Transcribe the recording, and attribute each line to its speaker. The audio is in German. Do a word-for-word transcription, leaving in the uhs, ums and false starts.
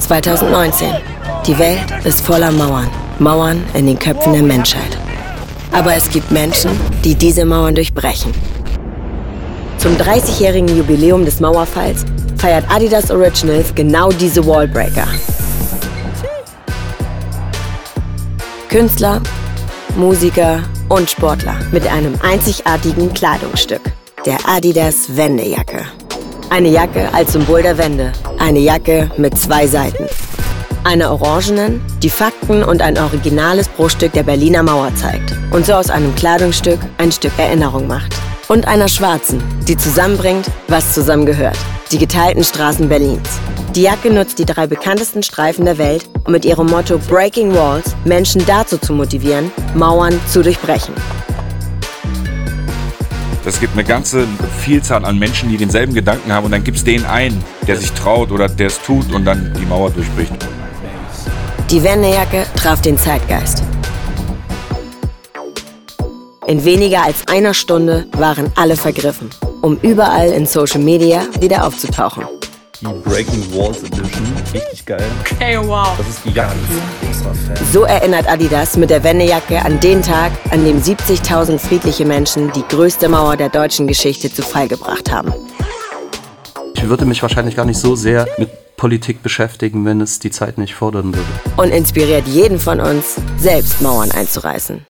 Speaker 1: zweitausendneunzehn. Die Welt ist voller Mauern. Mauern in den Köpfen der Menschheit. Aber es gibt Menschen, die diese Mauern durchbrechen. Zum dreißigjährigen Jubiläum des Mauerfalls feiert Adidas Originals genau diese Wallbreaker. Künstler, Musiker und Sportler mit einem einzigartigen Kleidungsstück, der Adidas Wendejacke. Eine Jacke als Symbol der Wende, eine Jacke mit zwei Seiten. Einer orangenen, die Fakten und ein originales Bruchstück der Berliner Mauer zeigt und so aus einem Kleidungsstück ein Stück Erinnerung macht. Und einer schwarzen, die zusammenbringt, was zusammengehört, die geteilten Straßen Berlins. Die Jacke nutzt die drei bekanntesten Streifen der Welt, um mit ihrem Motto Breaking Walls Menschen dazu zu motivieren, Mauern zu durchbrechen.
Speaker 2: Es gibt eine ganze Vielzahl an Menschen, die denselben Gedanken haben und dann gibt es den einen, der sich traut oder der es tut und dann die Mauer durchbricht.
Speaker 1: Die Wendejacke traf den Zeitgeist. In weniger als einer Stunde waren alle vergriffen, um überall in Social Media wieder aufzutauchen.
Speaker 3: Die Breaking Walls Edition, richtig geil.
Speaker 4: Okay, wow.
Speaker 3: Das ist gigantisch.
Speaker 1: So erinnert Adidas mit der Wendejacke an den Tag, an dem siebzigtausend friedliche Menschen die größte Mauer der deutschen Geschichte zu Fall gebracht haben.
Speaker 5: Ich würde mich wahrscheinlich gar nicht so sehr mit Politik beschäftigen, wenn es die Zeit nicht fordern würde.
Speaker 1: Und inspiriert jeden von uns, selbst Mauern einzureißen.